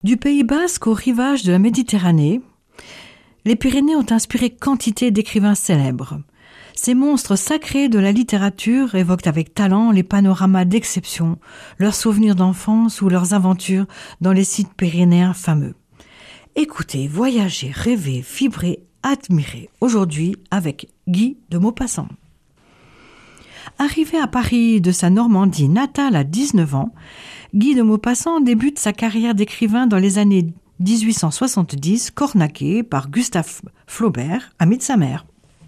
Du Pays basque au rivage de la Méditerranée, les Pyrénées ont inspiré quantité d'écrivains célèbres. Ces monstres sacrés de la littérature évoquent avec talent les panoramas d'exception, leurs souvenirs d'enfance ou leurs aventures dans les sites pyrénéens fameux. Écoutez, voyagez, rêvez, vibrez, admirez aujourd'hui avec Guy de Maupassant. Arrivé à Paris de sa Normandie natale à 19 ans, Guy de Maupassant débute sa carrière d'écrivain dans les années 1870, cornaqué par Gustave Flaubert, ami de sa mère.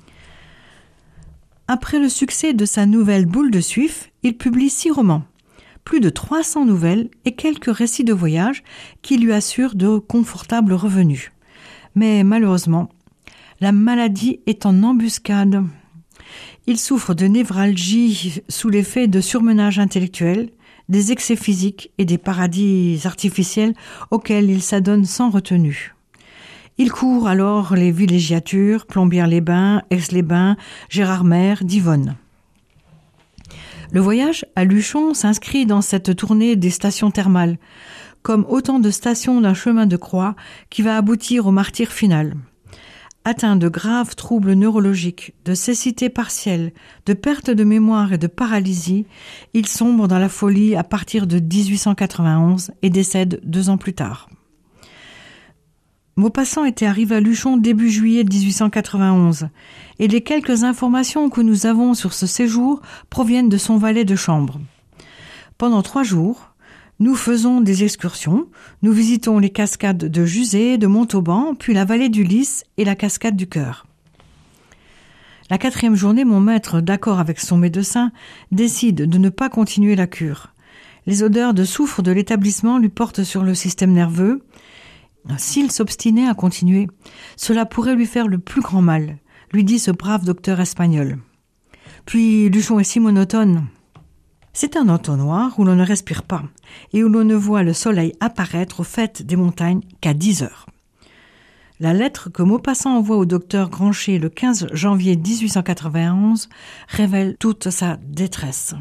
Après le succès de sa nouvelle Boule de Suif, il publie 6 romans, plus de 300 nouvelles et quelques récits de voyage qui lui assurent de confortables revenus. Mais malheureusement, la maladie est en embuscade. Il souffre de névralgie sous l'effet de surmenage intellectuel, des excès physiques et des paradis artificiels auxquels il s'adonne sans retenue. Il court alors les villégiatures, Plombières-les-Bains, Aix-les-Bains, Gérardmer, Divonne. Le voyage à Luchon s'inscrit dans cette tournée des stations thermales, comme autant de stations d'un chemin de croix qui va aboutir au martyre final. Atteint de graves troubles neurologiques, de cécité partielle, de perte de mémoire et de paralysie, il sombre dans la folie à partir de 1891 et décède 2 ans plus tard. Maupassant était arrivé à Luchon début juillet 1891 et les quelques informations que nous avons sur ce séjour proviennent de son valet de chambre. Pendant 3 jours, nous faisons des excursions, nous visitons les cascades de Juzet, de Montauban, puis la vallée du Lys et la cascade du Cœur. La 4e journée, mon maître, d'accord avec son médecin, décide de ne pas continuer la cure. Les odeurs de soufre de l'établissement lui portent sur le système nerveux. S'il s'obstinait à continuer, cela pourrait lui faire le plus grand mal, lui dit ce brave docteur espagnol. Puis Luchon est si monotone. C'est un entonnoir où l'on ne respire pas et où l'on ne voit le soleil apparaître au faîte des montagnes qu'à 10 heures. La lettre que Maupassant envoie au docteur Grancher le 15 janvier 1891 révèle toute sa détresse.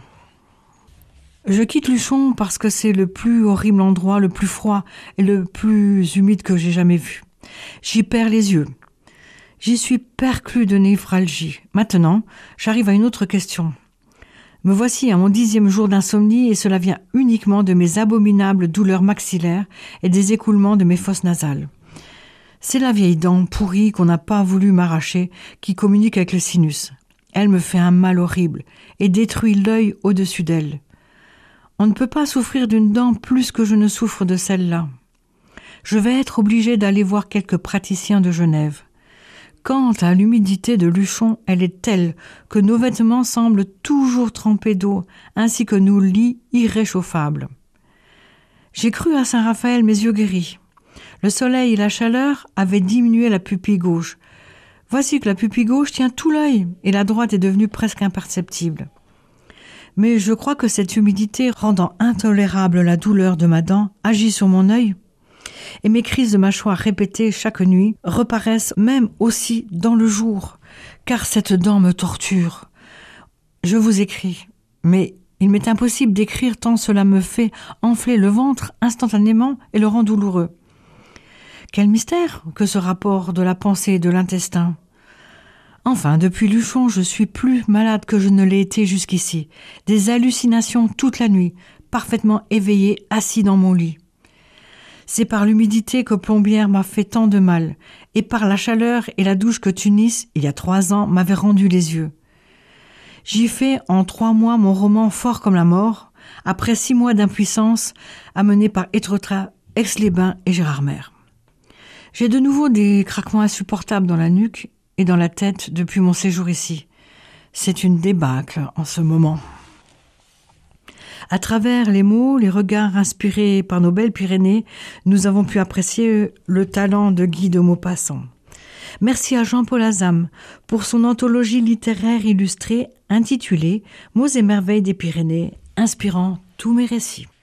Je quitte Luchon parce que c'est le plus horrible endroit, le plus froid et le plus humide que j'ai jamais vu. J'y perds les yeux. J'y suis perclus de névralgie. Maintenant, j'arrive à une autre question. Me voici à mon 10e jour d'insomnie et cela vient uniquement de mes abominables douleurs maxillaires et des écoulements de mes fosses nasales. C'est la vieille dent pourrie qu'on n'a pas voulu m'arracher qui communique avec le sinus. Elle me fait un mal horrible et détruit l'œil au-dessus d'elle. On ne peut pas souffrir d'une dent plus que je ne souffre de celle-là. Je vais être obligée d'aller voir quelques praticiens de Genève. Quant à l'humidité de Luchon, elle est telle que nos vêtements semblent toujours trempés d'eau, ainsi que nos lits irréchauffables. J'ai cru à Saint-Raphaël mes yeux guéris. Le soleil et la chaleur avaient diminué la pupille gauche. Voici que la pupille gauche tient tout l'œil et la droite est devenue presque imperceptible. Mais je crois que cette humidité rendant intolérable la douleur de ma dent agit sur mon œil. Et mes crises de mâchoire répétées chaque nuit reparaissent même aussi dans le jour, car cette dent me torture. Je vous écris, mais il m'est impossible d'écrire tant cela me fait enfler le ventre instantanément et le rend douloureux. Quel mystère que ce rapport de la pensée et de l'intestin. Enfin, depuis Luchon, je suis plus malade que je ne l'ai été jusqu'ici. Des hallucinations toute la nuit, parfaitement éveillé, assis dans mon lit. C'est par l'humidité que Plombières m'a fait tant de mal, et par la chaleur et la douche que Tunis, il y a 3 ans, m'avait rendu les yeux. J'y fais en 3 mois mon roman Fort comme la mort, après 6 mois d'impuissance, amené par Étretat, Aix-les-Bains et Gérardmer. J'ai de nouveau des craquements insupportables dans la nuque et dans la tête depuis mon séjour ici. C'est une débâcle en ce moment. À travers les mots, les regards inspirés par nos belles Pyrénées, nous avons pu apprécier le talent de Guy de Maupassant. Merci à Jean-Paul Azam pour son anthologie littéraire illustrée intitulée « Mots et merveilles des Pyrénées », inspirant tous mes récits.